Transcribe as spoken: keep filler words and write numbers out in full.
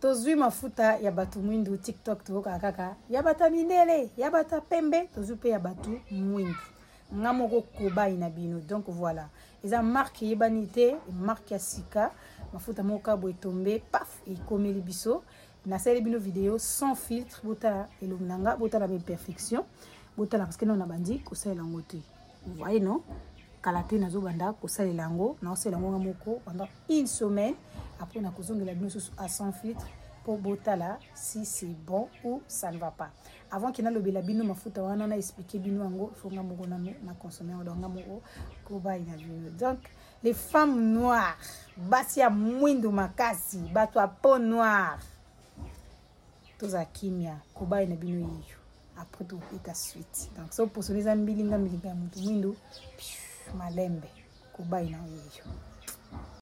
tozui mafuta ya batu mwindu TikTok tuvoka kaka ya bata mindele ya bata pembe tozui pe ya batu mwindu ngamoko kobai na bino. Donc voilà, eza marque yebanite marque ya sika mafuta moka boy tomber paf et komeli biso na sele bino vidéo sans filtre bota elonanga bota la perfection bota la parce que non na bandi ko sala ngote. Vous voyez non kalate nazo banda ko sala lango na sala ngo ngamoko pendant une semaine après na kozongela bino à sans filtre pour botala si c'est bon ou ça ne va pas. Avant qu'il y ait le bino mafuta wana na expliquer bino ango faut nga moko na na consommer nga moko ko ba ina bino. Donc les femmes noires basia mwindo makasi bato a peau noire toza kimia ko ba ina bino yiyo après tout et ta suite. Donc so pour les ambilinga milinga mutu mwindo malembe ko ba ina yiyo.